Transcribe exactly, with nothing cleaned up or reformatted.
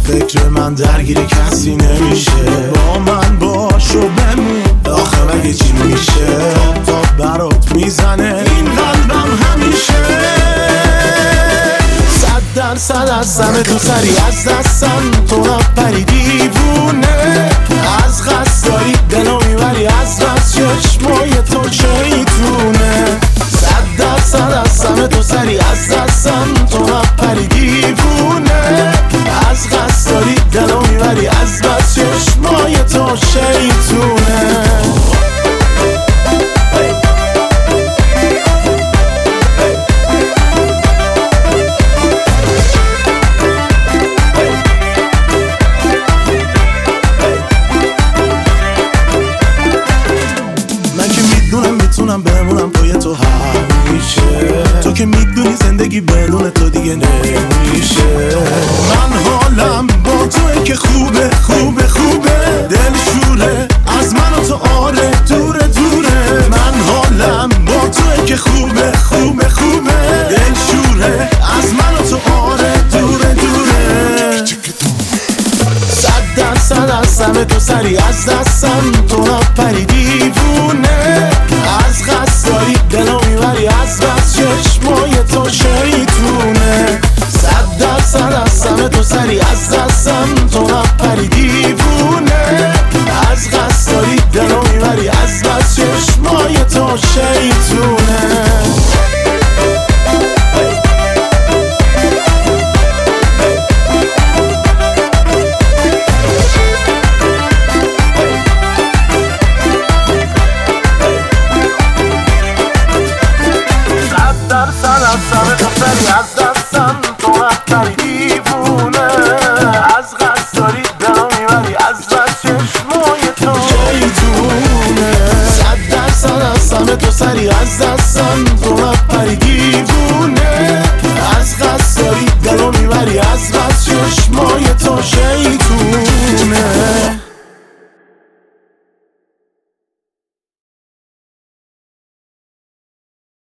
فکر من درگیر کسی نمیشه. با من باش و بمون، آخه مگه چی میشه؟ تا برات میزنه این قلبم همیشه. صد درصد هستم تو سری از دستم، تو نپری دیوونه. از قصد داری دلو میبری، از بس چشمای تو شیطونه. صد درصد هستم تو سری از دستم، تو نپری دیوونه. از قصد داری دلو میبری، از بس چشمای تو شیطونه. میتونم بمونم پای تو همیشه، تو که میدونی زندگی بدون تو دیگه نمیشه. من حالم با توئه که خوبه خوبه خوبه، دل شوره از من و تو آره دوره دوره. من حالم با توئه که خوبه خوبه خوبه، دل شوره از من و تو آره دوره دوره. صد درصد هستم تو سری از دستم، تو نپری